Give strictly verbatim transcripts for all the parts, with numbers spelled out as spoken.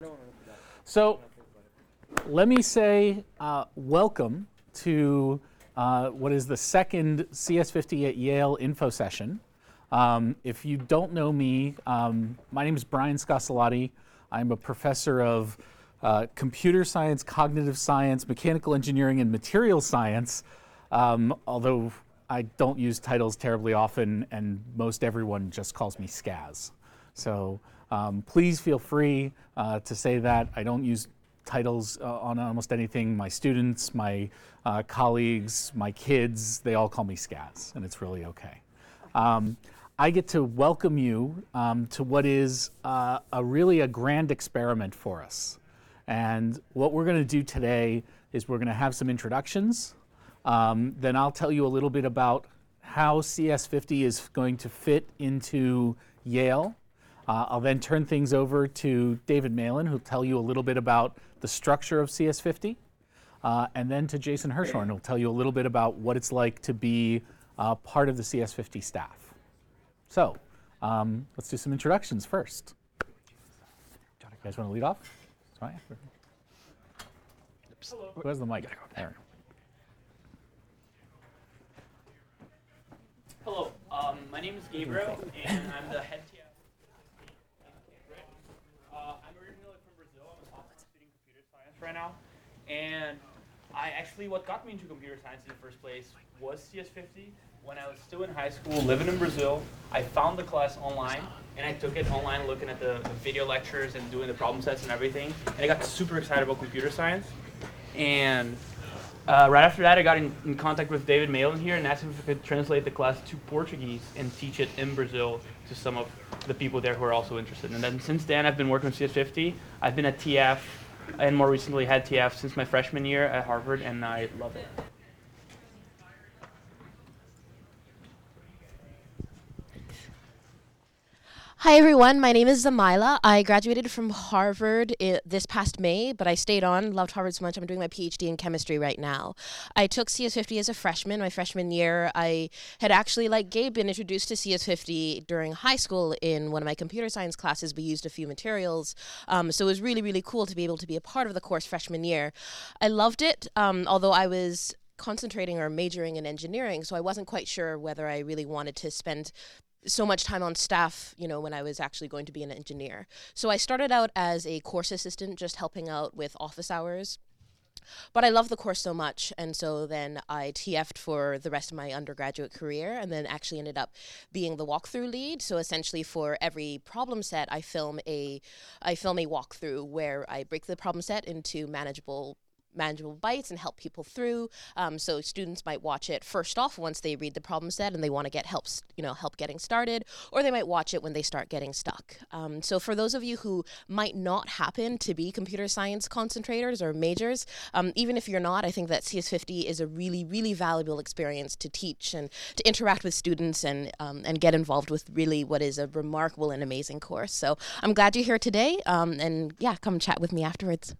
So let me say uh, welcome to uh, what is the second C S fifty at Yale info session. Um, if you don't know me, um, my name is Brian Scossolotti. I'm a professor of uh, computer science, cognitive science, mechanical engineering, and materials science, um, although I don't use titles terribly often, and most everyone just calls me Scaz. So um, please feel free uh, to say that. I don't use titles uh, on almost anything. My students, my uh, colleagues, my kids, they all call me Scaz, and it's really okay. Um, I get to welcome you um, to what is uh, a really a grand experiment for us. And what we're going to do today is we're going to have some introductions. Um, then I'll tell you a little bit about how C S fifty is going to fit into Yale. Uh, I'll then turn things over to David Malin, who'll tell you a little bit about the structure of C S fifty. Uh, and then to Jason Hirschhorn, who'll tell you a little bit about what it's like to be uh, part of the C S fifty staff. So um, let's do some introductions first. You guys want to lead off? Sorry. Hello. Who has the mic? There. Hello, um, my name is Gabriel, and I'm the head T F. Uh, I'm originally from Brazil. I'm a sophomore studying computer science right now, and I actually, what got me into computer science in the first place was C S fifty. When I was still in high school, living in Brazil, I found the class online, and I took it online looking at the, the video lectures and doing the problem sets and everything, and I got super excited about computer science. And uh, right after that, I got in, in contact with David Malin here and asked him if I could translate the class to Portuguese and teach it in Brazil to some of the people there who are also interested. And then since then, I've been working with C S fifty. I've been at T F, and more recently had T F since my freshman year at Harvard, and I love it. Hi everyone, my name is Zamila. I graduated from Harvard I- this past May, but I stayed on, loved Harvard so much, I'm doing my PhD in chemistry right now. I took C S fifty as a freshman. My freshman year, I had actually, like Gabe, been introduced to C S fifty during high school in one of my computer science classes. We used a few materials, um, so it was really, really cool to be able to be a part of the course freshman year. I loved it, um, although I was concentrating or majoring in engineering, so I wasn't quite sure whether I really wanted to spend so much time on staff, you know, when I was actually going to be an engineer. So I started out as a course assistant, just helping out with office hours. But I loved the course so much, and so then I T F'd for the rest of my undergraduate career, and then actually ended up being the walkthrough lead. So essentially, for every problem set, I film a, I film a walkthrough where I break the problem set into manageable manageable bites and help people through. Um, so students might watch it first off once they read the problem set and they want to get help, you know, help getting started, or they might watch it when they start getting stuck. Um, so for those of you who might not happen to be computer science concentrators or majors, um, even if you're not, I think that C S fifty is a really, really valuable experience to teach and to interact with students and um, and get involved with really what is a remarkable and amazing course. So I'm glad you're here today, um, and yeah, come chat with me afterwards.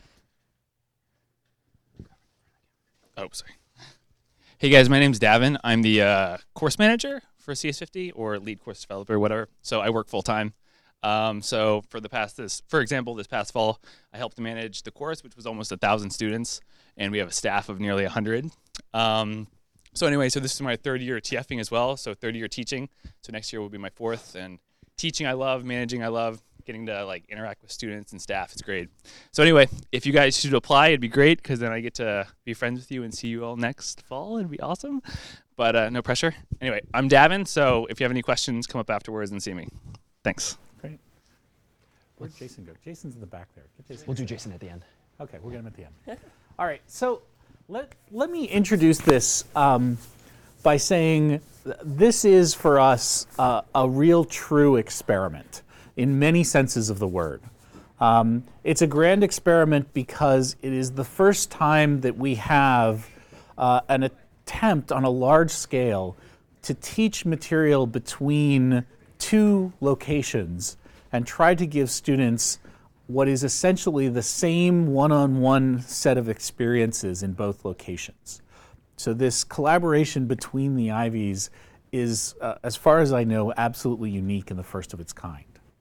Oh, sorry. Hey guys, my name's Davin. I'm the uh, course manager for C S fifty, or lead course developer, whatever. So I work full time. Um, so for the past this, for example, this past fall, I helped manage the course, which was almost a thousand students, and we have a staff of nearly a hundred. Um, so anyway, so this is my third year TFing as well. So third year teaching. So next year will be my fourth. And teaching I love, managing I love. Getting to like interact with students and staff, it's great. So anyway, if you guys should apply, it'd be great, because then I get to be friends with you and see you all next fall. It'd be awesome, but uh, no pressure. Anyway, I'm Davin, so if you have any questions, come up afterwards and see me. Thanks. Great. Where'd Jason go? Jason's in the back there. Get Jason. We'll do Jason at the end. Okay, we'll get him at the end. All right, so let, let me introduce this um, by saying th- this is for us uh, a real true experiment in many senses of the word. Um, it's a grand experiment because it is the first time that we have uh, an attempt on a large scale to teach material between two locations and try to give students what is essentially the same one-on-one set of experiences in both locations. So this collaboration between the Ivies is, uh, as far as I know, absolutely unique and the first of its kind.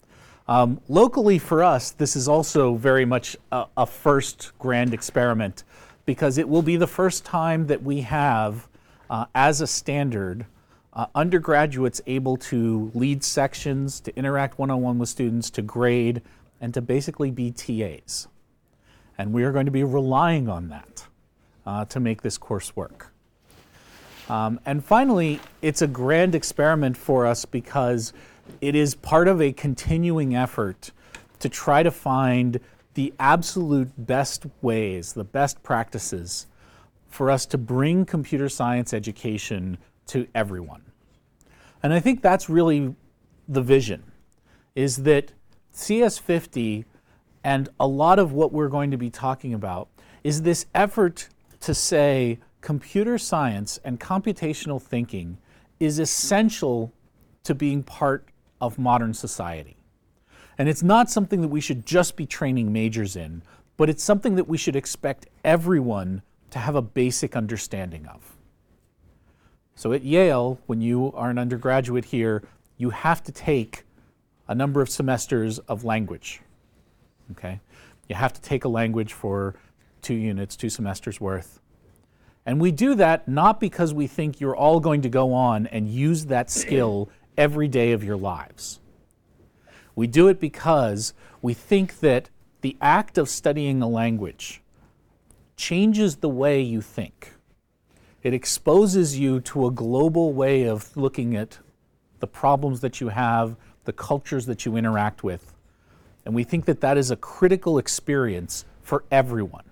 Um, locally for us, this is also very much a, a first grand experiment because it will be the first time that we have, uh, as a standard, uh, undergraduates able to lead sections, to interact one-on-one with students, to grade, and to basically be T As. And we are going to be relying on that uh, to make this course work. Um, and finally, it's a grand experiment for us because it is part of a continuing effort to try to find the absolute best ways, the best practices for us to bring computer science education to everyone. And I think that's really the vision, is that C S fifty and a lot of what we're going to be talking about is this effort to say computer science and computational thinking is essential to being part of modern society. And it's not something that we should just be training majors in, but it's something that we should expect everyone to have a basic understanding of. So at Yale, when you are an undergraduate here, you have to take a number of semesters of language. Okay? You have to take a language for two units, two semesters worth. And we do that not because we think you're all going to go on and use that skill every day of your lives. We do it because we think that the act of studying a language changes the way you think. It exposes you to a global way of looking at the problems that you have, the cultures that you interact with. And we think that that is a critical experience for everyone.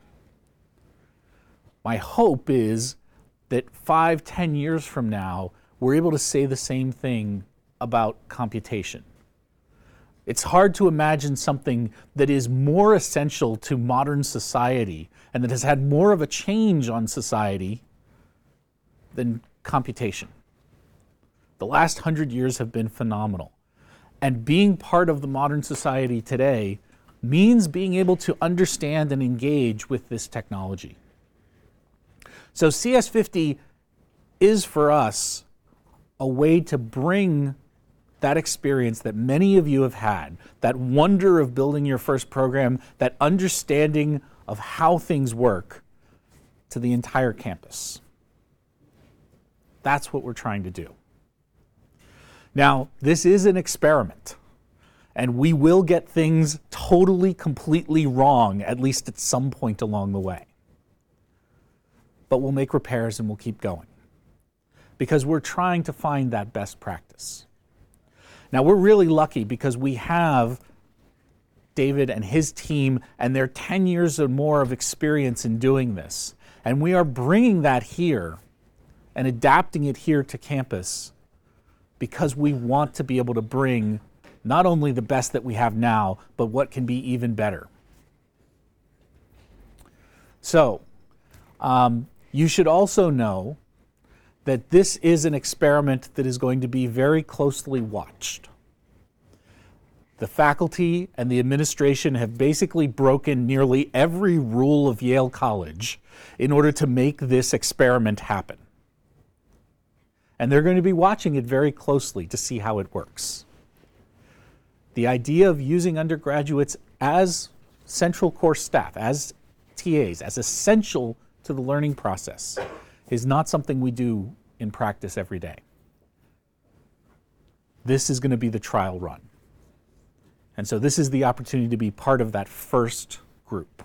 My hope is that five, ten years from now, we're able to say the same thing about computation. It's hard to imagine something that is more essential to modern society and that has had more of a change on society than computation. The last hundred years have been phenomenal. And being part of the modern society today means being able to understand and engage with this technology. So C S fifty is for us a way to bring that experience that many of you have had, that wonder of building your first program, that understanding of how things work, to the entire campus. That's what we're trying to do. Now, this is an experiment, and we will get things totally, completely wrong, at least at some point along the way. But we'll make repairs and we'll keep going, because we're trying to find that best practice. Now, we're really lucky because we have David and his team and their ten years or more of experience in doing this. And we are bringing that here and adapting it here to campus because we want to be able to bring not only the best that we have now, but what can be even better. So, um, you should also know that this is an experiment that is going to be very closely watched. The faculty and the administration have basically broken nearly every rule of Yale College in order to make this experiment happen. And they're going to be watching it very closely to see how it works. The idea of using undergraduates as central course staff, as T As, as essential to the learning process, is not something we do in practice every day. This is going to be the trial run. And so this is the opportunity to be part of that first group.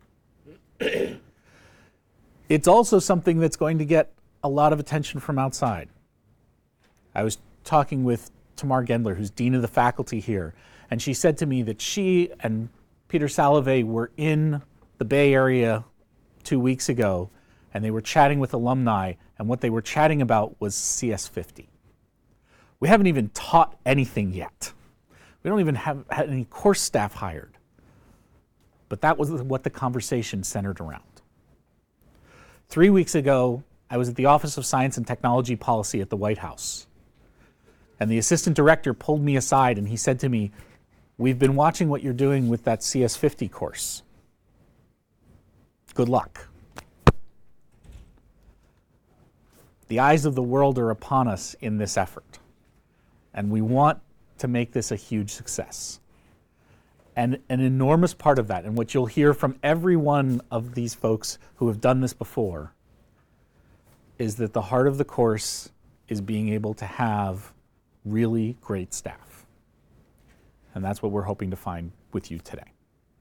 It's also something that's going to get a lot of attention from outside. I was talking with Tamar Gendler, who's Dean of the Faculty here, and she said to me that she and Peter Salovey were in the Bay Area two weeks ago, and they were chatting with alumni, and what they were chatting about was C S fifty. We haven't even taught anything yet. We don't even have had any course staff hired. But that was what the conversation centered around. Three weeks ago, I was at the Office of Science and Technology Policy at the White House. And the assistant director pulled me aside and he said to me, "We've been watching what you're doing with that C S fifty course. Good luck." The eyes of the world are upon us in this effort, and we want to make this a huge success. And an enormous part of that, and what you'll hear from every one of these folks who have done this before, is that the heart of the course is being able to have really great staff. And that's what we're hoping to find with you today.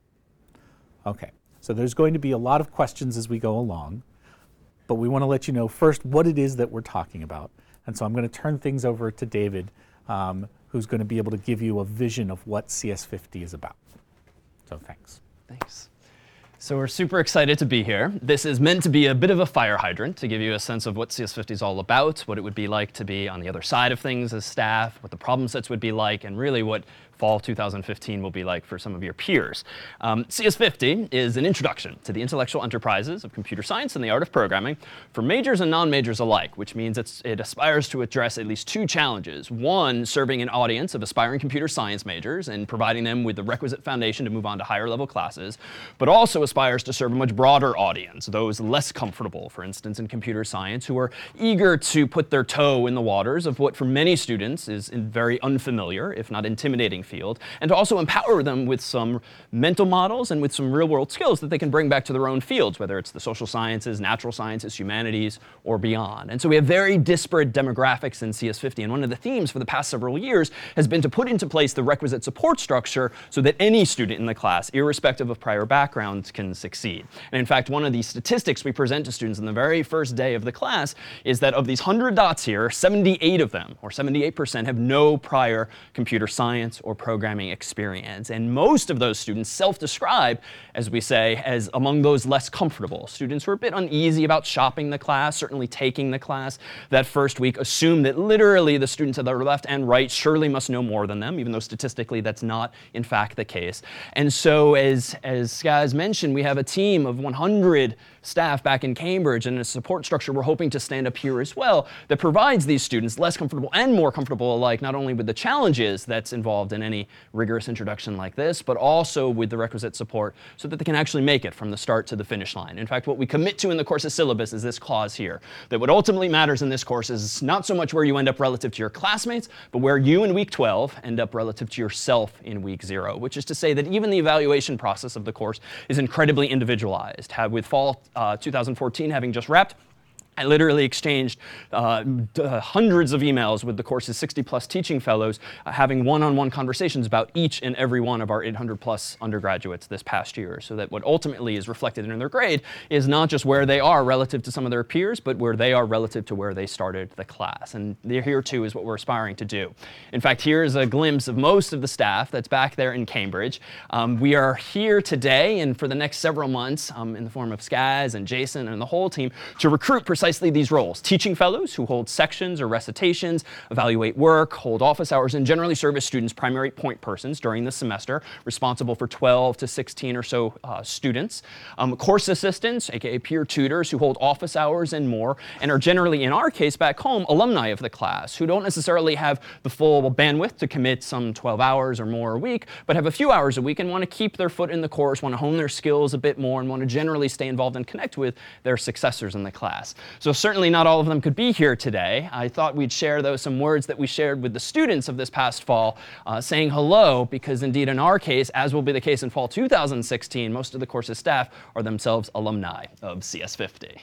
Okay, so there's going to be a lot of questions as we go along, but we want to let you know first what it is that we're talking about. And so I'm going to turn things over to David, um, who's going to be able to give you a vision of what C S fifty is about. So thanks. Thanks. So we're super excited to be here. This is meant to be a bit of a fire hydrant to give you a sense of what C S fifty is all about, what it would be like to be on the other side of things as staff, what the problem sets would be like, and really what fall two thousand fifteen will be like for some of your peers. Um, C S fifty is an introduction to the intellectual enterprises of computer science and the art of programming for majors and non-majors alike, which means it's, it aspires to address at least two challenges. One, serving an audience of aspiring computer science majors and providing them with the requisite foundation to move on to higher level classes, but also aspires to serve a much broader audience, those less comfortable, for instance, in computer science, who are eager to put their toe in the waters of what for many students is a very unfamiliar, if not intimidating, field, and to also empower them with some mental models and with some real-world skills that they can bring back to their own fields, whether it's the social sciences, natural sciences, humanities, or beyond. And so we have very disparate demographics in C S fifty, and one of the themes for the past several years has been to put into place the requisite support structure so that any student in the class, irrespective of prior backgrounds, can succeed. And in fact, one of the statistics we present to students on the very first day of the class is that of these one hundred dots here, seventy-eight of them, or seventy-eight percent, have no prior computer science or programming experience. And most of those students self-describe, as we say, as among those less comfortable. Students who are a bit uneasy about shopping the class, certainly taking the class that first week, assume that literally the students at their left and right surely must know more than them, even though statistically that's not, in fact, the case. And so as, as Skaz mentioned, we have a team of one hundred staff back in Cambridge and a support structure we're hoping to stand up here as well that provides these students, less comfortable and more comfortable alike, not only with the challenges that's involved in any rigorous introduction like this, but also with the requisite support so that they can actually make it from the start to the finish line. In fact, what we commit to in the course's syllabus is this clause here, that what ultimately matters in this course is not so much where you end up relative to your classmates, but where you in week twelve end up relative to yourself in week zero, which is to say that even the evaluation process of the course is incredibly individualized. Have, with fall uh, two thousand fourteen having just wrapped, I literally exchanged uh, uh, hundreds of emails with the course's sixty plus teaching fellows, uh, having one-on-one conversations about each and every one of our eight hundred plus undergraduates this past year, so that what ultimately is reflected in their grade is not just where they are relative to some of their peers, but where they are relative to where they started the class. And here, too, is what we're aspiring to do. In fact, here's a glimpse of most of the staff that's back there in Cambridge. Um, we are here today and for the next several months um, in the form of Skaz and Jason and the whole team to recruit precisely these roles. Teaching fellows who hold sections or recitations, evaluate work, hold office hours, and generally serve as students' primary point persons during the semester, responsible for twelve to sixteen or so uh, students. Um, course assistants, aka peer tutors, who hold office hours and more, and are generally, in our case back home, alumni of the class, who don't necessarily have the full bandwidth to commit some twelve hours or more a week, but have a few hours a week and want to keep their foot in the course, want to hone their skills a bit more, and want to generally stay involved and connect with their successors in the class. So certainly not all of them could be here today. I thought we'd share, though, some words that we shared with the students of this past fall, uh, saying hello, because indeed in our case, as will be the case in fall two thousand sixteen, most of the course's staff are themselves alumni of C S fifty.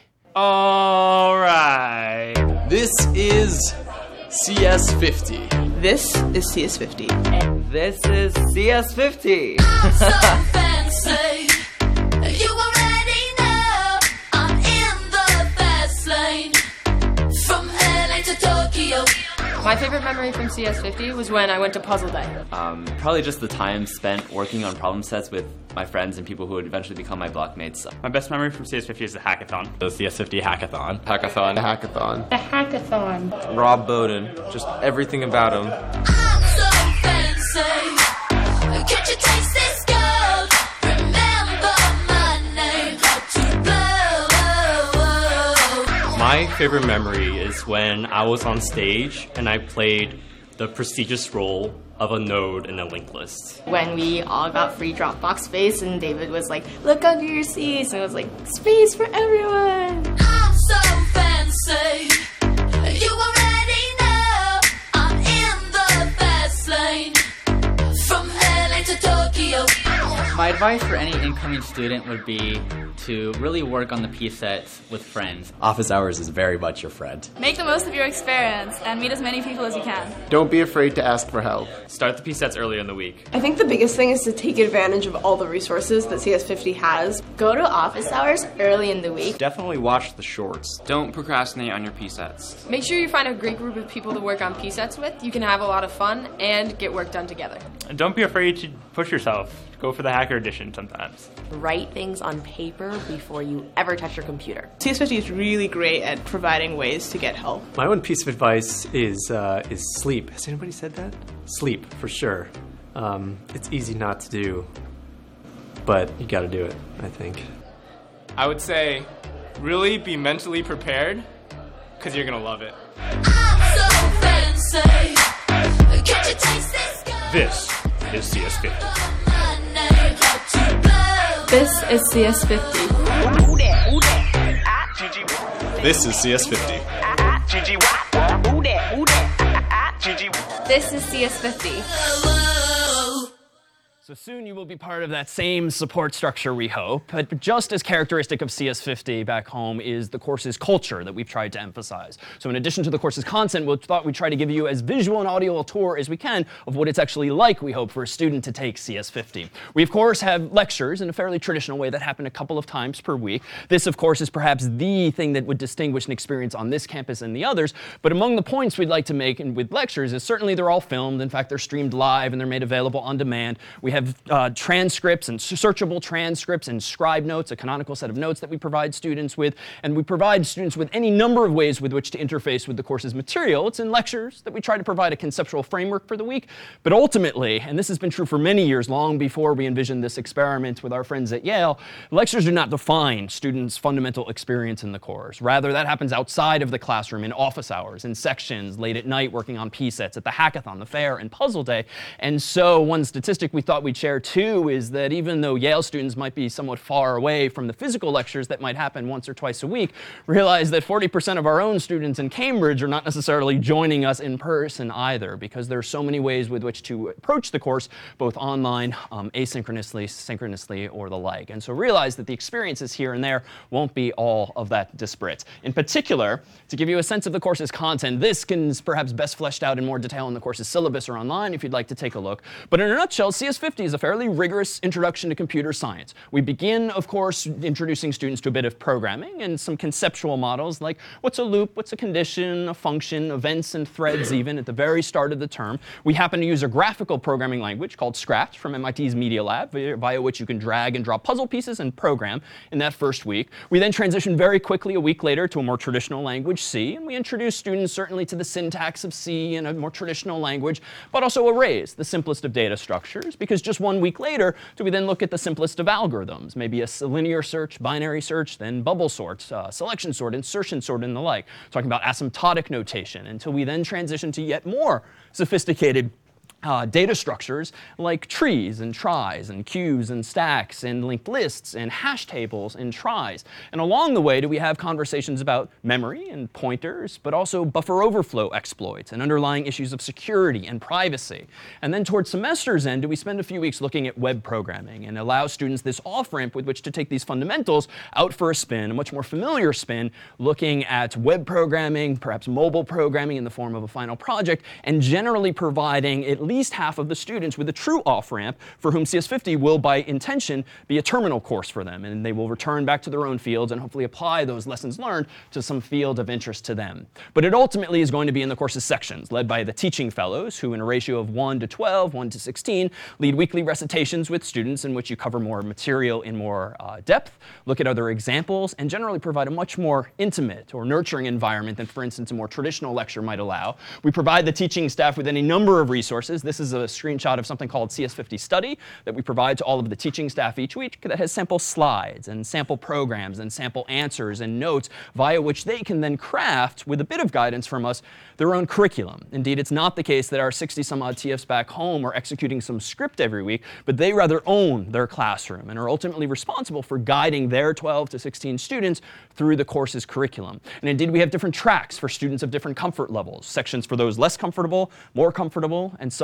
All right. This is C S fifty. This is C S fifty. This is C S fifty. I'm so fancy. You already know I'm in the fast lane. From L A to Tokyo. My favorite memory from C S fifty was when I went to Puzzle Day. Um, probably just the time spent working on problem sets with my friends and people who would eventually become my blockmates. My best memory from C S fifty is the hackathon. The C S fifty hackathon. Hackathon. The hackathon. The hackathon. Rob Bowden. Just everything about him. I'm so fancy. Can't you taste this gold? Remember my name. How to blow. My favorite memory is when I was on stage and I played the prestigious role of a node in a linked list. When we all got free Dropbox space and David was like, look under your seats, and it was like, space for everyone. I'm so fancy. You already know I'm in the fast lane. From L A to Tokyo. My advice for any incoming student would be to really work on the P sets with friends. Office hours is very much your friend. Make the most of your experience and meet as many people as you can. Don't be afraid to ask for help. Start the P sets earlier in the week. I think the biggest thing is to take advantage of all the resources that C S fifty has. Go to office hours early in the week. Definitely watch the shorts. Don't procrastinate on your P sets. Make sure you find a great group of people to work on P sets with. You can have a lot of fun and get work done together. And don't be afraid to push yourself. Go for the hacker edition sometimes. Write things on paper before you ever touch your computer. C S fifty is really great at providing ways to get help. My one piece of advice is uh, is sleep. Has anybody said that? Sleep, for sure. Um, it's easy not to do, but you gotta do it, I think. I would say really be mentally prepared, because you're going to love it. I'm so fancy. Can't you taste this guy? This is C S fifty. This is C S fifty. This is C S fifty. This is C S fifty. So soon you will be part of that same support structure, we hope. But just as characteristic of C S fifty back home is the course's culture that we've tried to emphasize. So in addition to the course's content, we thought we'd try to give you as visual and audio a tour as we can of what it's actually like, we hope, for a student to take C S fifty. We, of course, have lectures in a fairly traditional way that happen a couple of times per week. This, of course, is perhaps the thing that would distinguish an experience on this campus and the others. But among the points we'd like to make in, with lectures is certainly they're all filmed. In fact, they're streamed live and they're made available on demand. We have uh, transcripts and searchable transcripts and scribe notes, a canonical set of notes that we provide students with. And we provide students with any number of ways with which to interface with the course's material. It's in lectures that we try to provide a conceptual framework for the week. But ultimately, and this has been true for many years, long before we envisioned this experiment with our friends at Yale, lectures do not define students' fundamental experience in the course. Rather, that happens outside of the classroom in office hours, in sections, late at night working on P sets, at the hackathon, the fair, and puzzle day. And so one statistic we thought we'd share too is that even though Yale students might be somewhat far away from the physical lectures that might happen once or twice a week, realize that forty percent of our own students in Cambridge are not necessarily joining us in person either, because there are so many ways with which to approach the course, both online, um, asynchronously, synchronously, or the like. And so realize that the experiences here and there won't be all of that disparate. In particular, to give you a sense of the course's content, this can perhaps best fleshed out in more detail in the course's syllabus or online if you'd like to take a look. But in a nutshell, C S fifty is a fairly rigorous introduction to computer science. We begin, of course, introducing students to a bit of programming and some conceptual models like what's a loop, what's a condition, a function, events and threads even at the very start of the term. We happen to use a graphical programming language called Scratch from M I T's Media Lab, via, via which you can drag and drop puzzle pieces and program in that first week. We then transition very quickly a week later to a more traditional language, C, and we introduce students certainly to the syntax of C in a more traditional language, but also arrays, the simplest of data structures, because just one week later do we then look at the simplest of algorithms, maybe a linear search, binary search, then bubble sort, uh, selection sort, insertion sort, and the like, talking about asymptotic notation, until we then transition to yet more sophisticated Uh, data structures like trees and tries and queues and stacks and linked lists and hash tables and tries. And along the way do we have conversations about memory and pointers, but also buffer overflow exploits and underlying issues of security and privacy. And then towards semester's end do we spend a few weeks looking at web programming and allow students this off-ramp with which to take these fundamentals out for a spin, a much more familiar spin, looking at web programming, perhaps mobile programming in the form of a final project, and generally providing at least half of the students with a true off-ramp for whom C S fifty will, by intention, be a terminal course for them. And they will return back to their own fields and hopefully apply those lessons learned to some field of interest to them. But it ultimately is going to be in the course's sections, led by the teaching fellows, who in a ratio of one to twelve, one to sixteen, lead weekly recitations with students in which you cover more material in more uh, depth, look at other examples, and generally provide a much more intimate or nurturing environment than, for instance, a more traditional lecture might allow. We provide the teaching staff with any number of resources. This is a screenshot of something called C S fifty Study that we provide to all of the teaching staff each week that has sample slides and sample programs and sample answers and notes via which they can then craft, with a bit of guidance from us, their own curriculum. Indeed, it's not the case that our sixty some odd T Fs back home are executing some script every week, but they rather own their classroom and are ultimately responsible for guiding their twelve to sixteen students through the course's curriculum. And indeed, we have different tracks for students of different comfort levels, sections for those less comfortable, more comfortable, and some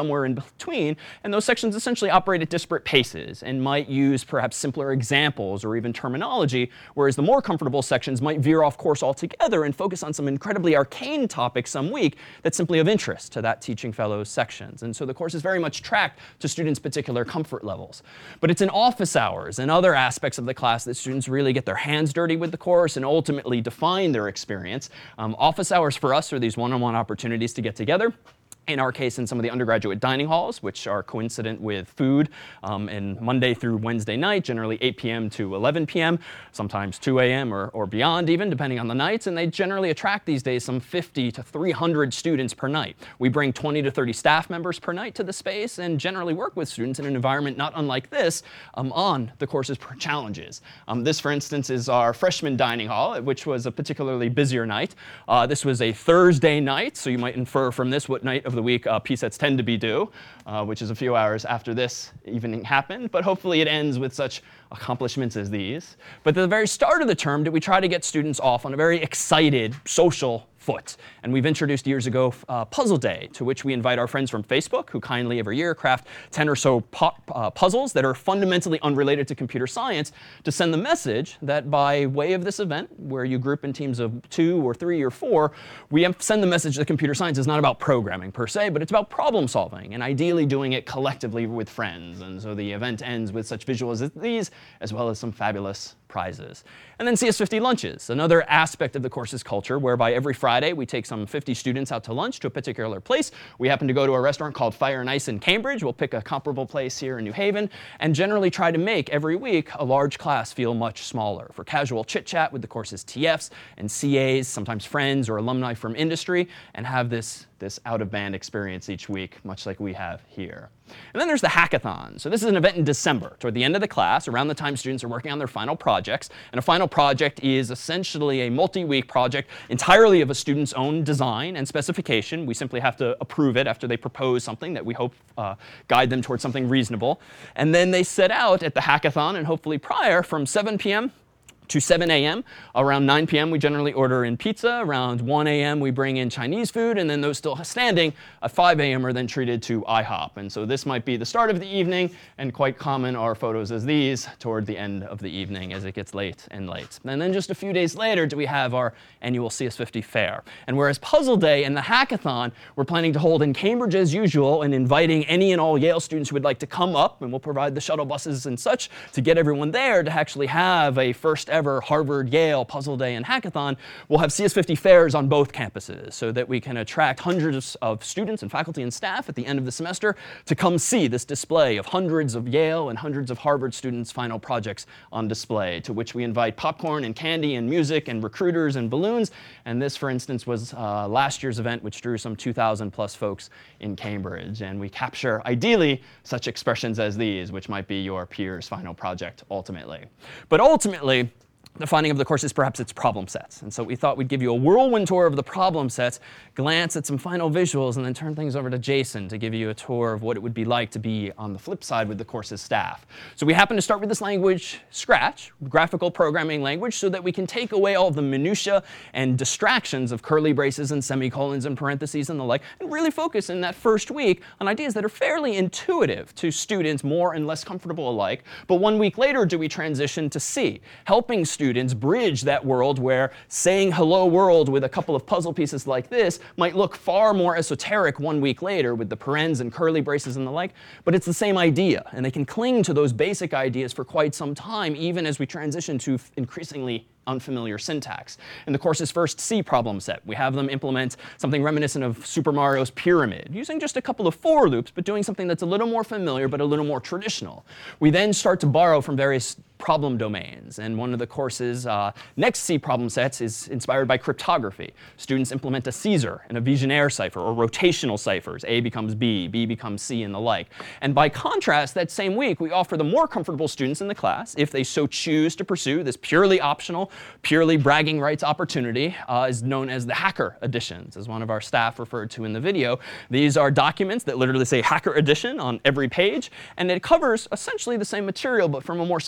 somewhere in between. And those sections essentially operate at disparate paces and might use perhaps simpler examples or even terminology, whereas the more comfortable sections might veer off course altogether and focus on some incredibly arcane topic some week that's simply of interest to that teaching fellow's sections. And so the course is very much tracked to students' particular comfort levels. But it's in office hours and other aspects of the class that students really get their hands dirty with the course and ultimately define their experience. Um, office hours for us are these one-on-one opportunities to get together. In our case, in some of the undergraduate dining halls, which are coincident with food, um, and Monday through Wednesday night, generally eight p m to eleven p m, sometimes two a m or, or beyond even, depending on the nights. And they generally attract these days some fifty to three hundred students per night. We bring twenty to thirty staff members per night to the space and generally work with students in an environment not unlike this um, on the course's challenges. Um, this, for instance, is our freshman dining hall, which was a particularly busier night. Uh, this was a Thursday night, so you might infer from this what night of the week uh, P SETs tend to be due, uh, which is a few hours after this evening happened. But hopefully it ends with such accomplishments as these. But at the very start of the term, did we try to get students off on a very excited social foot. And we've introduced years ago uh, Puzzle Day, to which we invite our friends from Facebook, who kindly every year craft ten or so pu uh, puzzles that are fundamentally unrelated to computer science, to send the message that by way of this event, where you group in teams of two or three or four, we send the message that computer science is not about programming per se, but it's about problem solving, and ideally doing it collectively with friends. And so the event ends with such visuals as these, as well as some fabulous prizes. And then C S fifty lunches, another aspect of the course's culture, whereby every Friday we take some fifty students out to lunch to a particular place. We happen to go to a restaurant called Fire and Ice in Cambridge. We'll pick a comparable place here in New Haven, and generally try to make every week a large class feel much smaller for casual chit chat with the course's T Fs and C As, sometimes friends or alumni from industry, and have this this out-of-band experience each week, much like we have here. And then there's the hackathon. So this is an event in December, toward the end of the class, around the time students are working on their final projects. And a final project is essentially a multi-week project entirely of a student's own design and specification. We simply have to approve it after they propose something that we hope uh, guide them towards something reasonable. And then they set out at the hackathon, and hopefully prior, from seven p m to seven a m Around nine p m we generally order in pizza. Around one a m we bring in Chinese food. And then those still standing at five a m are then treated to I hop. And so this might be the start of the evening. And quite common are photos as these toward the end of the evening as it gets late and late. And then just a few days later do we have our annual C S fifty fair. And whereas Puzzle Day and the hackathon we're planning to hold in Cambridge as usual, and inviting any and all Yale students who would like to come up, and we'll provide the shuttle buses and such to get everyone there to actually have a first ever Harvard, Yale, Puzzle Day, and Hackathon, we'll have C S fifty fairs on both campuses so that we can attract hundreds of students and faculty and staff at the end of the semester to come see this display of hundreds of Yale and hundreds of Harvard students' final projects on display, to which we invite popcorn and candy and music and recruiters and balloons. And this, for instance, was uh, last year's event, which drew some two thousand plus folks in Cambridge. And we capture, ideally, such expressions as these, which might be your peer's final project ultimately. But ultimately, the finding of the course is perhaps its problem sets. And so we thought we'd give you a whirlwind tour of the problem sets, glance at some final visuals, and then turn things over to Jason to give you a tour of what it would be like to be on the flip side with the course's staff. So we happen to start with this language, Scratch, graphical programming language, so that we can take away all of the minutia and distractions of curly braces and semicolons and parentheses and the like, and really focus in that first week on ideas that are fairly intuitive to students, more and less comfortable alike. But one week later do we transition to C, helping students students bridge that world where saying hello world with a couple of puzzle pieces like this might look far more esoteric one week later with the parens and curly braces and the like, but it's the same idea. And they can cling to those basic ideas for quite some time, even as we transition to increasingly unfamiliar syntax. In the course's first C problem set, we have them implement something reminiscent of Super Mario's Pyramid, using just a couple of for loops, but doing something that's a little more familiar, but a little more traditional. We then start to borrow from various problem domains. And one of the course's uh, next C problem sets is inspired by cryptography. Students implement a Caesar and a Vigenère cipher, or rotational ciphers. A becomes B, B becomes C, and the like. And by contrast, that same week, we offer the more comfortable students in the class, if they so choose to pursue this purely optional, purely bragging rights opportunity, uh, is known as the Hacker Editions, as one of our staff referred to in the video. These are documents that literally say Hacker Edition on every page, and it covers essentially the same material, but from a more sophisticated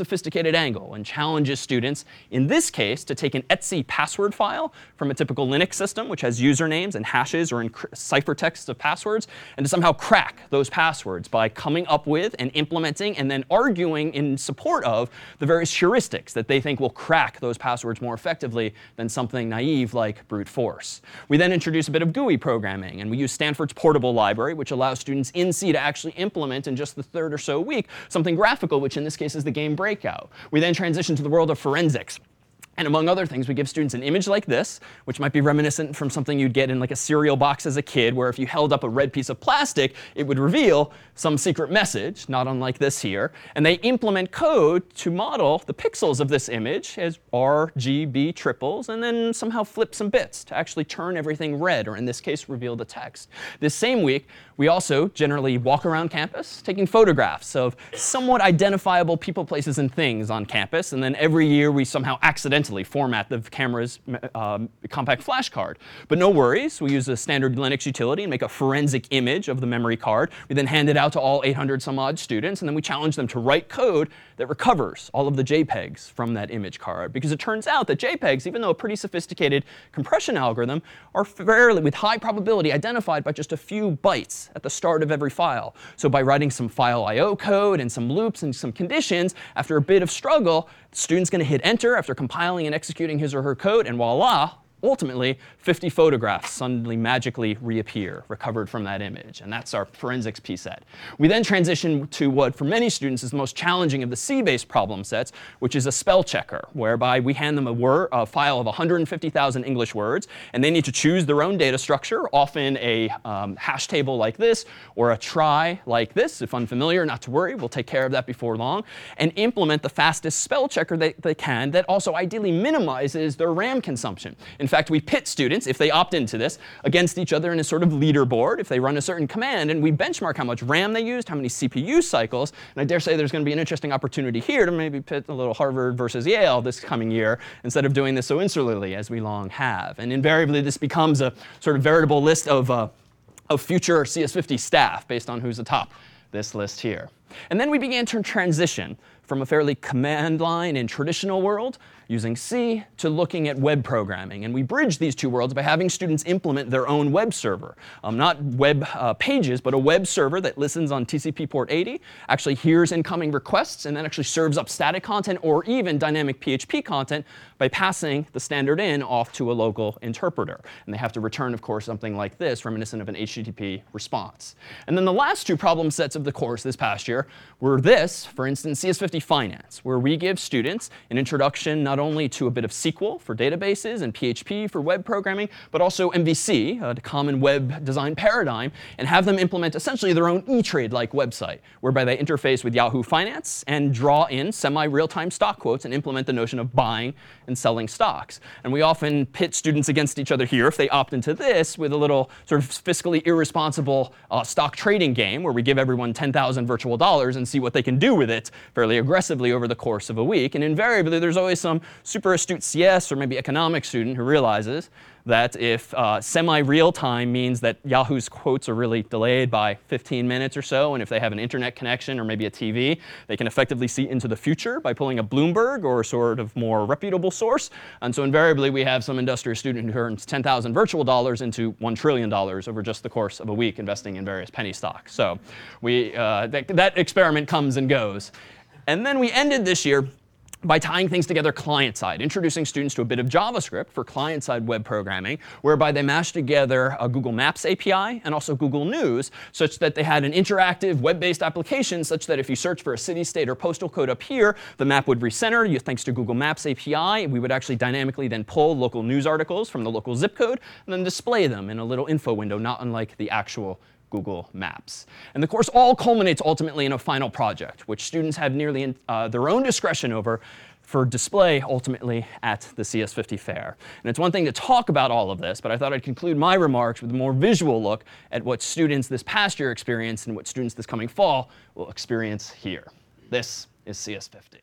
sophisticated angle and challenges students, in this case, to take an Etsy password file from a typical Linux system, which has usernames and hashes or ciphertexts of passwords, and to somehow crack those passwords by coming up with and implementing and then arguing in support of the various heuristics that they think will crack those passwords more effectively than something naive like brute force. We then introduce a bit of G U I programming, and we use Stanford's Portable Library, which allows students in C to actually implement in just the third or so week something graphical, which in this case is the game Breakout. We then transition to the world of forensics. And among other things, we give students an image like this, which might be reminiscent from something you'd get in like a cereal box as a kid, where if you held up a red piece of plastic, it would reveal some secret message, not unlike this here. And they implement code to model the pixels of this image as R G B triples, and then somehow flip some bits to actually turn everything red, or in this case, reveal the text. This same week, we also generally walk around campus taking photographs of somewhat identifiable people, places, and things on campus. And then every year, we somehow accidentally format the camera's um, compact flash card. But no worries. We use a standard Linux utility and make a forensic image of the memory card. We then hand it out to all eight hundred some odd students, and then we challenge them to write code that recovers all of the JPEGs from that image card. Because it turns out that JPEGs, even though a pretty sophisticated compression algorithm, are fairly, with high probability, identified by just a few bytes at the start of every file. So by writing some file I O code and some loops and some conditions, after a bit of struggle, the student's going to hit enter after compiling and executing his or her code, and voila, ultimately, fifty photographs suddenly magically reappear, recovered from that image. And that's our forensics P SET. We then transition to what, for many students, is the most challenging of the C-based problem sets, which is a spell checker, whereby we hand them a, word, a file of one hundred fifty thousand English words, and they need to choose their own data structure, often a um, hash table like this, or a trie like this. If unfamiliar, not to worry, we'll take care of that before long, and implement the fastest spell checker they, they can that also ideally minimizes their RAM consumption. In fact, we pit students, if they opt into this, against each other in a sort of leaderboard if they run a certain command, and we benchmark how much RAM they used, how many C P U cycles, and I dare say there's going to be an interesting opportunity here to maybe pit a little Harvard versus Yale this coming year instead of doing this so insularly as we long have. And invariably, this becomes a sort of veritable list of, uh, of future C S fifty staff based on who's atop this list here. And then we began to transition from a fairly command line and traditional world using C to looking at web programming. And we bridge these two worlds by having students implement their own web server. Um, not web uh, pages, but a web server that listens on T C P port eighty, actually hears incoming requests, and then actually serves up static content or even dynamic P H P content by passing the standard in off to a local interpreter. And they have to return, of course, something like this, reminiscent of an H T T P response. And then the last two problem sets of the course this past year were this, for instance, C S fifty Finance, where we give students an introduction not only to a bit of S Q L for databases and P H P for web programming, but also M V C, a common web design paradigm, and have them implement essentially their own E-Trade-like website, whereby they interface with Yahoo Finance and draw in semi-real-time stock quotes and implement the notion of buying and selling stocks. And we often pit students against each other here if they opt into this with a little sort of fiscally irresponsible uh, stock trading game where we give everyone ten thousand virtual dollars and see what they can do with it fairly aggressively over the course of a week. And invariably, there's always some super astute C S or maybe economics student who realizes that if uh, semi-real time means that Yahoo's quotes are really delayed by fifteen minutes or so, and if they have an internet connection or maybe a T V, they can effectively see into the future by pulling a Bloomberg or a sort of more reputable source. And so invariably, we have some industrious student who turns ten thousand virtual dollars into one trillion dollars over just the course of a week investing in various penny stocks. So we, uh, that, that experiment comes and goes. And then we ended this year by tying things together client-side, introducing students to a bit of JavaScript for client-side web programming, whereby they mashed together a Google Maps A P I and also Google News, such that they had an interactive web-based application such that if you search for a city, state, or postal code up here, the map would recenter you, thanks to Google Maps A P I. We would actually dynamically then pull local news articles from the local zip code and then display them in a little info window, not unlike the actual Google Maps. And the course all culminates ultimately in a final project, which students have nearly in, uh, their own discretion over for display ultimately at the C S fifty fair. And it's one thing to talk about all of this, but I thought I'd conclude my remarks with a more visual look at what students this past year experienced and what students this coming fall will experience here. This is C S fifty.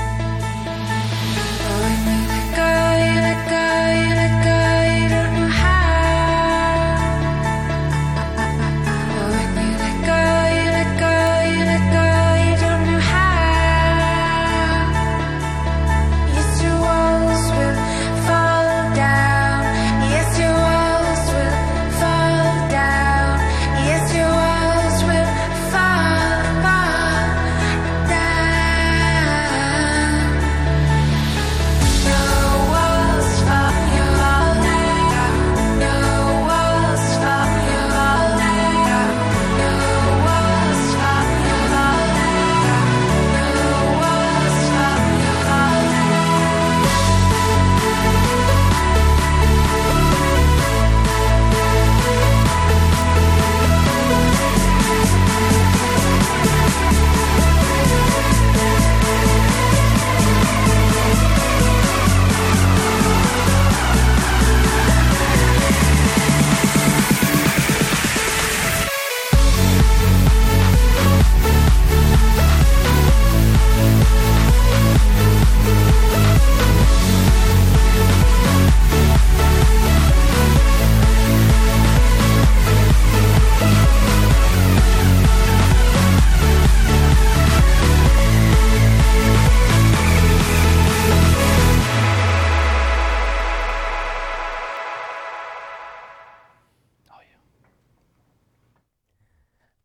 Let go, let go, let go, you don't know how.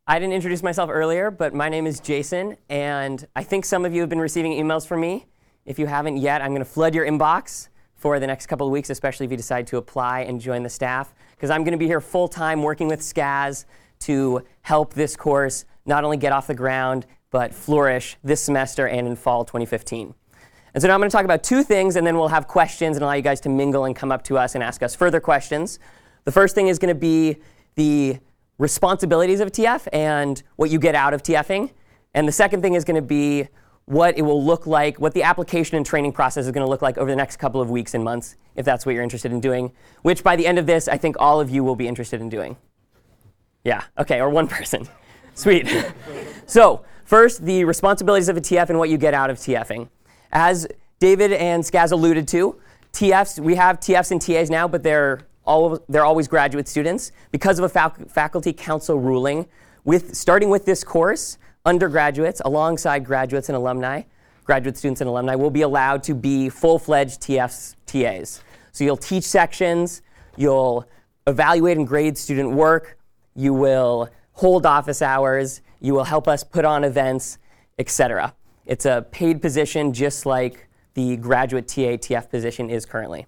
I didn't introduce myself earlier, but my name is Jason, and I think some of you have been receiving emails from me. If you haven't yet, I'm going to flood your inbox for the next couple of weeks, especially if you decide to apply and join the staff, because I'm going to be here full-time working with S C A S to help this course not only get off the ground, but flourish this semester and in fall twenty fifteen. And so now I'm going to talk about two things, and then we'll have questions and allow you guys to mingle and come up to us and ask us further questions. The first thing is going to be the responsibilities of T F and what you get out of TFing. And the second thing is going to be what it will look like, what the application and training process is going to look like over the next couple of weeks and months, if that's what you're interested in doing, which by the end of this, I think all of you will be interested in doing. Yeah, OK, or one person. Sweet. So first, the responsibilities of a T F and what you get out of TFing. As David and S C A S alluded to, T Fs, we have T Fs and T As now, but they're All, they're always graduate students. Because of a fac- faculty council ruling, with, starting with this course, undergraduates alongside graduates and alumni, graduate students and alumni will be allowed to be full-fledged T Fs, T As. So you'll teach sections, you'll evaluate and grade student work, you will hold office hours, you will help us put on events, et cetera. It's a paid position just like the graduate T A T F position is currently.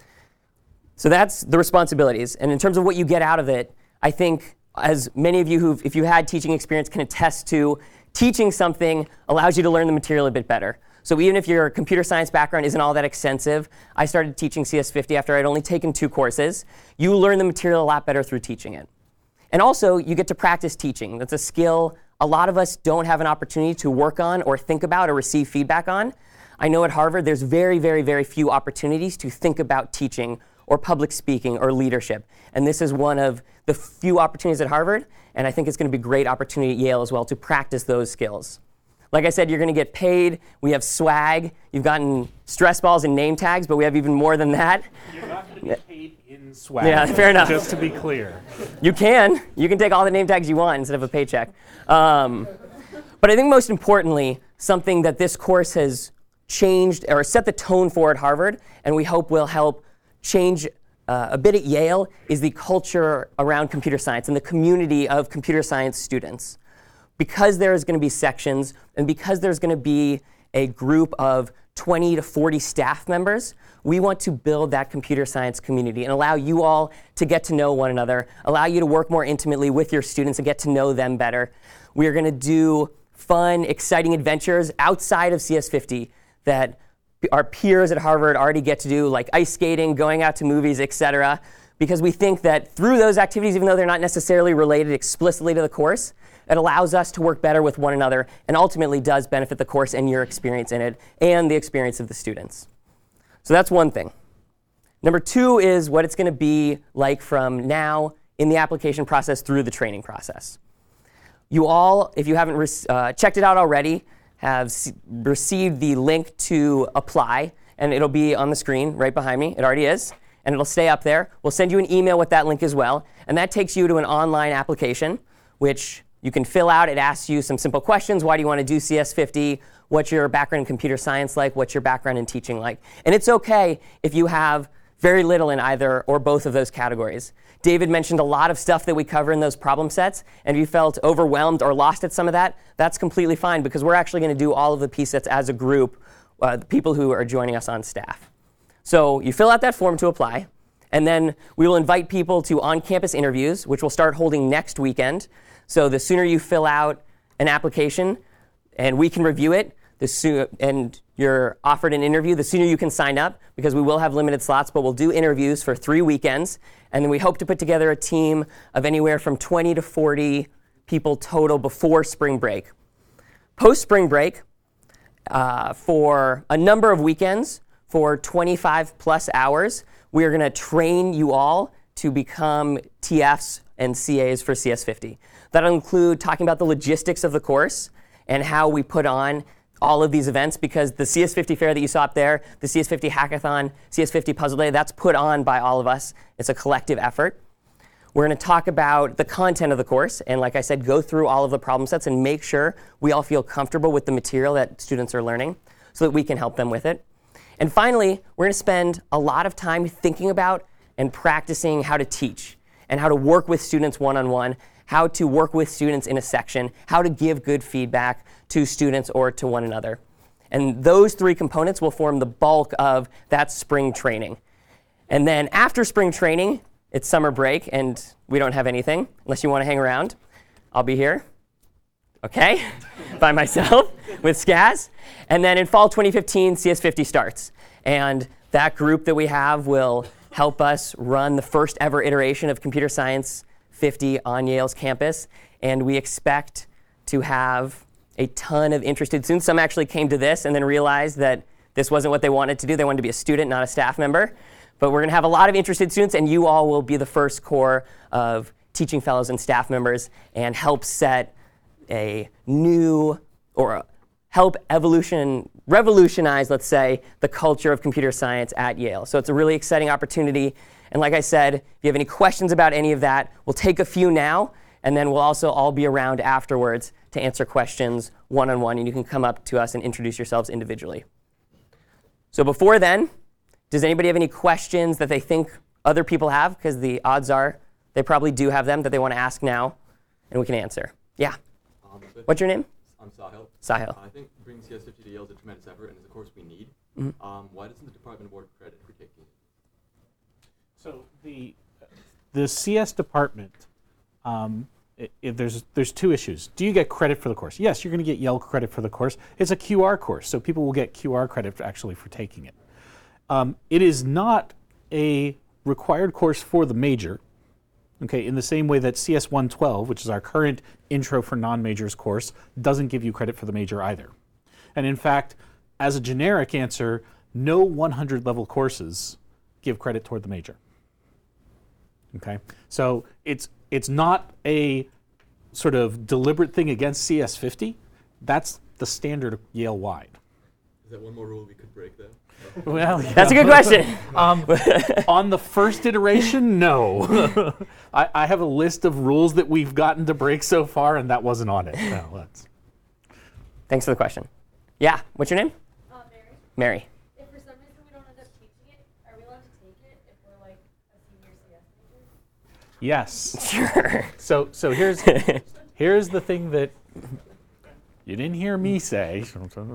So that's the responsibilities. And in terms of what you get out of it, I think as many of you who, if you had teaching experience, can attest to, teaching something allows you to learn the material a bit better. So even if your computer science background isn't all that extensive, I started teaching C S fifty after I'd only taken two courses. You learn the material a lot better through teaching it. And also, you get to practice teaching. That's a skill a lot of us don't have an opportunity to work on or think about or receive feedback on. I know at Harvard, there's very, very, very few opportunities to think about teaching or public speaking or leadership. And this is one of the few opportunities at Harvard, and I think it's going to be a great opportunity at Yale as well to practice those skills. Like I said, you're going to get paid. We have swag. You've gotten stress balls and name tags, but we have even more than that. You're not going to get paid in swag. Yeah, fair enough. Just to be clear. You can. You can take all the name tags you want instead of a paycheck. Um, but I think most importantly, something that this course has changed or set the tone for at Harvard, and we hope will help change uh, a bit at Yale, is the culture around computer science and the community of computer science students. Because there's going to be sections, and because there's going to be a group of twenty to forty staff members, we want to build that computer science community and allow you all to get to know one another, allow you to work more intimately with your students and get to know them better. We are going to do fun, exciting adventures outside of C S fifty that our peers at Harvard already get to do, like ice skating, going out to movies, et cetera, because we think that through those activities, even though they're not necessarily related explicitly to the course, it allows us to work better with one another and ultimately does benefit the course and your experience in it and the experience of the students. So that's one thing. Number two is what it's going to be like from now in the application process through the training process. You all, if you haven't re- uh, checked it out already, have c- received the link to apply, and it'll be on the screen right behind me. It already is, and it'll stay up there. We'll send you an email with that link as well, and that takes you to an online application, which you can fill out. It asks you some simple questions. Why do you want to do C S fifty? What's your background in computer science like? What's your background in teaching like? And it's OK if you have very little in either or both of those categories. David mentioned a lot of stuff that we cover in those problem sets, and if you felt overwhelmed or lost at some of that, that's completely fine, because we're actually going to do all of the P sets as a group, uh, the people who are joining us on staff. So you fill out that form to apply, and then we will invite people to on-campus interviews, which we'll start holding next weekend. So the sooner you fill out an application and we can review it, the sooner, and you're offered an interview, the sooner you can sign up, because we will have limited slots, but we'll do interviews for three weekends. And then we hope to put together a team of anywhere from twenty to forty people total before spring break. Post spring break, uh, for a number of weekends, for twenty-five plus hours, we are going to train you all to become T Fs and C As for C S fifty. That'll include talking about the logistics of the course and how we put on all of these events, because the C S fifty fair that you saw up there, the C S fifty hackathon, C S fifty puzzle day, that's put on by all of us. It's a collective effort. We're going to talk about the content of the course, and like I said, go through all of the problem sets and make sure we all feel comfortable with the material that students are learning so that we can help them with it. And finally, we're going to spend a lot of time thinking about and practicing how to teach and how to work with students one-on-one, how to work with students in a section, how to give good feedback to students or to one another. And those three components will form the bulk of that spring training. And then after spring training, it's summer break, and we don't have anything, unless you want to hang around. I'll be here, okay, by myself with S C A S. And then in fall twenty fifteen, C S fifty starts. And that group that we have will help us run the first ever iteration of Computer Science fifty on Yale's campus. And we expect to have a ton of interested students. Some actually came to this and then realized that this wasn't what they wanted to do. They wanted to be a student, not a staff member. But we're going to have a lot of interested students, and you all will be the first core of teaching fellows and staff members and help set a new, or help evolution, revolutionize, let's say, the culture of computer science at Yale. So it's a really exciting opportunity. And like I said, if you have any questions about any of that, we'll take a few now, and then we'll also all be around afterwards to answer questions one-on-one, and you can come up to us and introduce yourselves individually. So before then, does anybody have any questions that they think other people have? Because the odds are they probably do have them that they want to ask now, and we can answer. Yeah. Um, What's your name? I'm Sahil. Sahil. I think bringing C S fifty to Yale is a tremendous effort, and it's a course we need. Mm-hmm. Um, why doesn't the department award credit for taking it? So the the C S department, um, i if there's there's two issues. Do you get credit for the course? Yes, you're going to get Yale credit for the course. It's a Q R course, so people will get Q R credit for actually for taking it. Um, it is not a required course for the major, okay, in the same way that C S one twelve, which is our current intro for non-majors course, doesn't give you credit for the major either. And in fact, as a generic answer, no one hundred level courses give credit toward the major. Okay, so it's it's not a sort of deliberate thing against C S fifty. That's the standard Yale-wide. Is that one more rule we could break, though? Well, that's a good question. um, on the first iteration, no. I, I have a list of rules that we've gotten to break so far, and that wasn't on it. No, that's. Thanks for the question. Yeah, what's your name? Uh, Mary. Mary. If for some reason we don't end up teaching it, are we allowed to take it if we're like a senior C S major? Yes. Sure. So, so here's here's the thing that you didn't hear me say.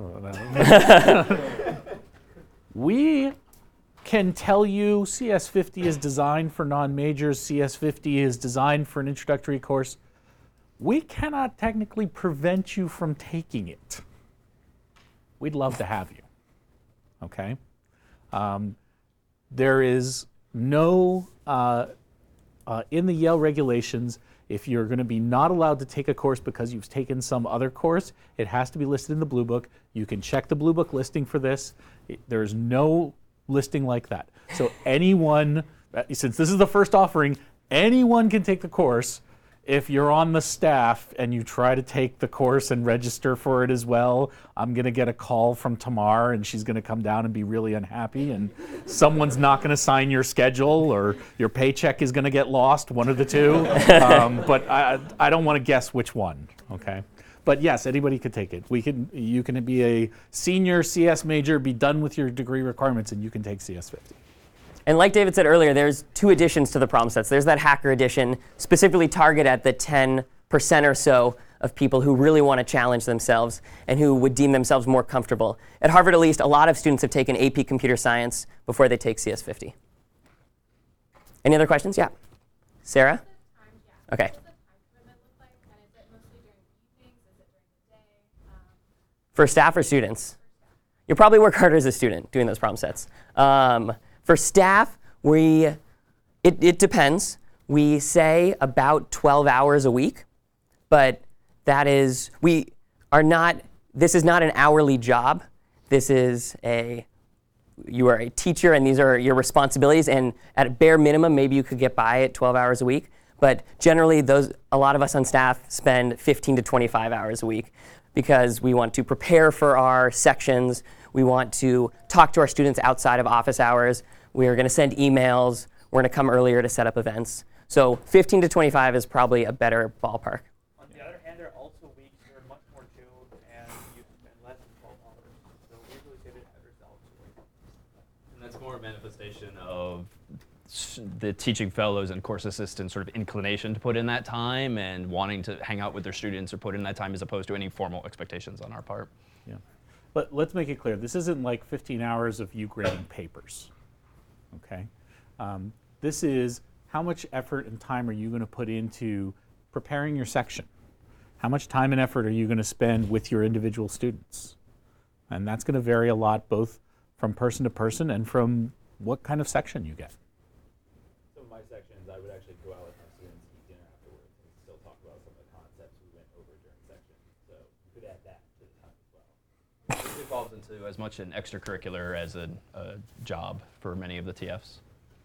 We can tell you C S fifty is designed for non-majors, C S fifty is designed for an introductory course. We cannot technically prevent you from taking it. We'd love to have you, okay? Um, there is no, uh, uh, in the Yale regulations, if you're going to be not allowed to take a course because you've taken some other course, it has to be listed in the Blue Book. You can check the Blue Book listing for this. It, there's no listing like that. So anyone, uh, since this is the first offering, anyone can take the course. If you're on the staff and you try to take the course and register for it as well, I'm going to get a call from Tamar, and she's going to come down and be really unhappy, and someone's not going to sign your schedule, or your paycheck is going to get lost, one of the two. Um, but I, I don't want to guess which one, okay? But yes, anybody could take it. We can, you can be a senior C S major, be done with your degree requirements, and you can take C S fifty. And like David said earlier, there's two additions to the problem sets. There's that hacker edition, specifically targeted at the ten percent or so of people who really want to challenge themselves and who would deem themselves more comfortable. At Harvard, at least, a lot of students have taken A P Computer Science before they take C S fifty. Any other questions? Yeah. Sarah? Okay. For staff or students? You'll probably work harder as a student doing those problem sets. Um, for staff, we, it, it depends. We say about twelve hours a week, but that is, we are not, this is not an hourly job. This is a, you are a teacher and these are your responsibilities, and at a bare minimum, maybe you could get by at twelve hours a week. But generally, those, a lot of us on staff spend fifteen to twenty-five hours a week, because we want to prepare for our sections. We want to talk to our students outside of office hours. We are going to send emails. We're going to come earlier to set up events. So fifteen to twenty-five is probably a better ballpark. On the other hand, there are also weeks that are much more chilled and you spend less than twelve hours. So we usually say that average out. And that's more a manifestation of the teaching fellows and course assistants sort of inclination to put in that time and wanting to hang out with their students or put in that time as opposed to any formal expectations on our part. Yeah. But let's make it clear, this isn't like fifteen hours of you grading papers, okay? Um, this is how much effort and time are you going to put into preparing your section? How much time and effort are you going to spend with your individual students? And that's going to vary a lot both from person to person and from what kind of section you get. Some of my sections, I would actually go out with my students, eat dinner afterwards, and still talk about some of the concepts we went over during section. So you could add that to the time as well. It evolves into as much an extracurricular as a, a job for many of the T Fs.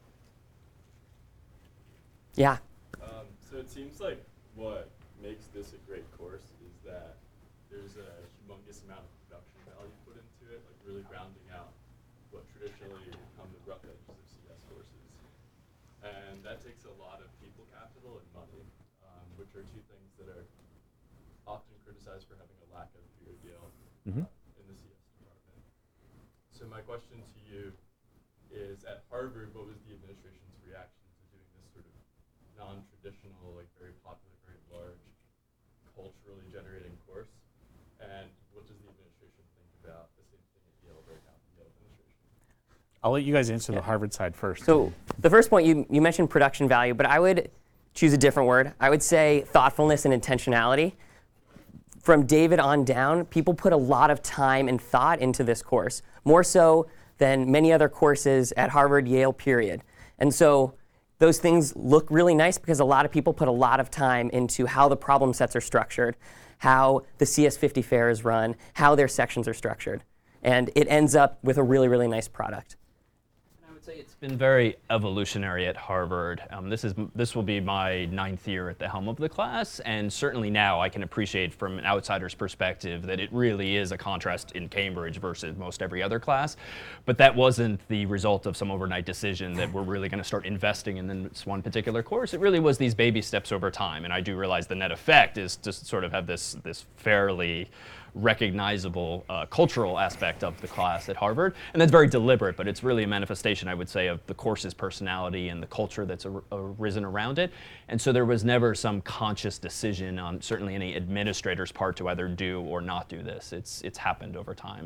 Yeah. Um, so it seems like what makes this a great course is that there's a humongous amount of production value put into it, like really rounding out what traditionally become the rough edges of C S courses. And that takes a lot of people capital and money, um, which are two things that are often criticized for having a lack of here at Yale Mm-hmm. uh, in the C S department. So my question to you is, at Harvard, what was the administration's reaction to doing this sort of non-traditional, like very popular, very large, culturally generating course? And what does the administration think about the same thing at Yale right now, the Yale administration? I'll let you guys answer the Harvard side first. So the first point, you, you mentioned production value, but I would choose a different word. I would say thoughtfulness and intentionality. From David on down, people put a lot of time and thought into this course, more so than many other courses at Harvard, Yale, period. And so those things look really nice because a lot of people put a lot of time into how the problem sets are structured, how the C S fifty fair is run, how their sections are structured. And it ends up with a really, really nice product. I would say it's been very evolutionary at Harvard. Um, this is this will be my ninth year at the helm of the class, and certainly now I can appreciate from an outsider's perspective that it really is a contrast in Cambridge versus most every other class. But that wasn't the result of some overnight decision that we're really going to start investing in this one particular course. It really was these baby steps over time, and I do realize the net effect is to sort of have this this fairly recognizable uh, cultural aspect of the class at Harvard, and that's very deliberate, but it's really a manifestation, I would say, of the course's personality and the culture that's ar arisen around it. And so there was never some conscious decision on certainly any administrator's part to either do or not do this. It's, it's happened over time.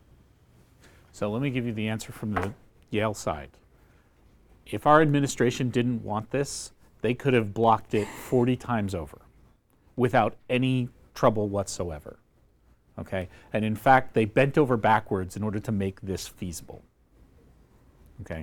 So let me give you the answer from the Yale side. If our administration didn't want this, they could have blocked it forty times over without any trouble whatsoever. Okay, and in fact, they bent over backwards in order to make this feasible. Okay,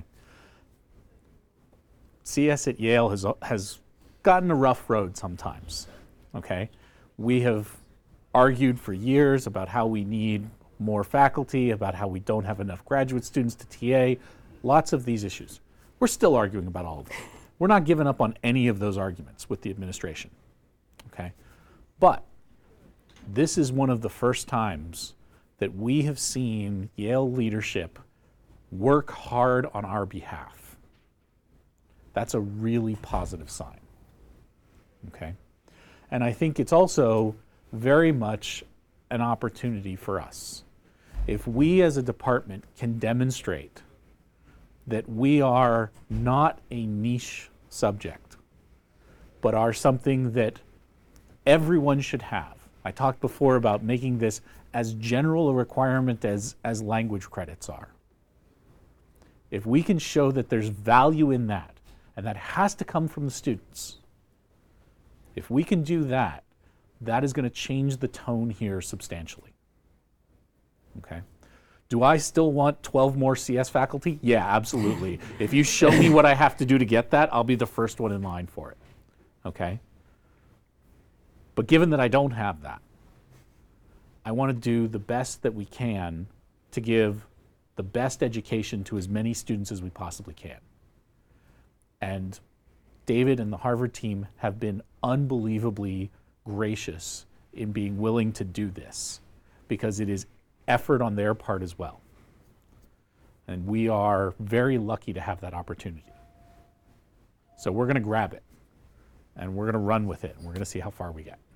C S at Yale has has gotten a rough road sometimes. Okay, we have argued for years about how we need more faculty, about how we don't have enough graduate students to T A, lots of these issues. We're still arguing about all of them. We're not giving up on any of those arguments with the administration. Okay, but this is one of the first times that we have seen Yale leadership work hard on our behalf. That's a really positive sign, okay? And I think it's also very much an opportunity for us. If we as a department can demonstrate that we are not a niche subject, but are something that everyone should have. I talked before about making this as general a requirement as, as language credits are. If we can show that there's value in that, and that has to come from the students, if we can do that, that is going to change the tone here substantially. Okay? Do I still want twelve more C S faculty? Yeah, absolutely. If you show me what I have to do to get that, I'll be the first one in line for it. Okay? But given that I don't have that, I want to do the best that we can to give the best education to as many students as we possibly can. And David and the Harvard team have been unbelievably gracious in being willing to do this because it is effort on their part as well. And we are very lucky to have that opportunity. So we're going to grab it and we're going to run with it and we're going to see how far we get.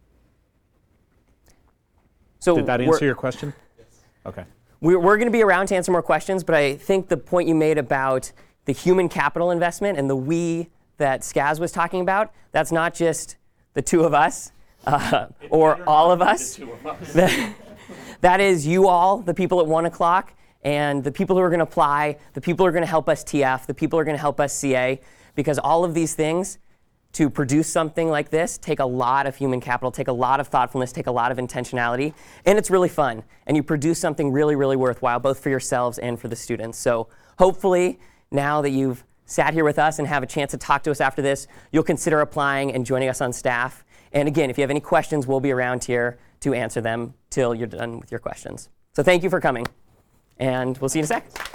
So did that answer your question? Yes. Okay. We're, we're going to be around to answer more questions, but I think the point you made about the human capital investment and the we that Skaz was talking about, that's not just the two of us uh, or all of us. That, that is you all, the people at one o'clock, and the people who are going to apply, the people who are going to help us T F, the people who are going to help us C A, because all of these things to produce something like this take a lot of human capital, take a lot of thoughtfulness, take a lot of intentionality, and it's really fun. And you produce something really, really worthwhile, both for yourselves and for the students. So hopefully, now that you've sat here with us and have a chance to talk to us after this, you'll consider applying and joining us on staff. And again, if you have any questions, we'll be around here to answer them till you're done with your questions. So thank you for coming, and we'll see you in a sec.